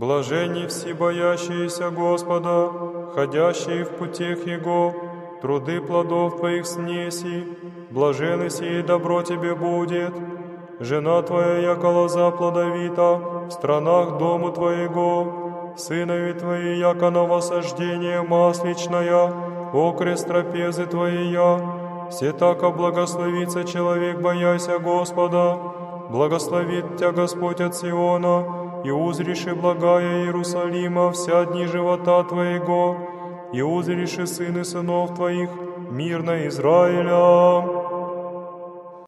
Блаженни все боящиеся Господа, ходящие в путях Его, труды плодов Твоих снеси, блаженны сие добро Тебе будет. Жена Твоя, яко лоза плодовита, в странах дому Твоего, сынови Твои, яко новосаждение масличное, окрест трапезы Твоя. Все тако благословится человек, бояся Господа, благословит Тя Господь от Сиона, и узриши благая Иерусалима вся дни живота Твоего, и узриши сыны сынов Твоих, мир на Израиля.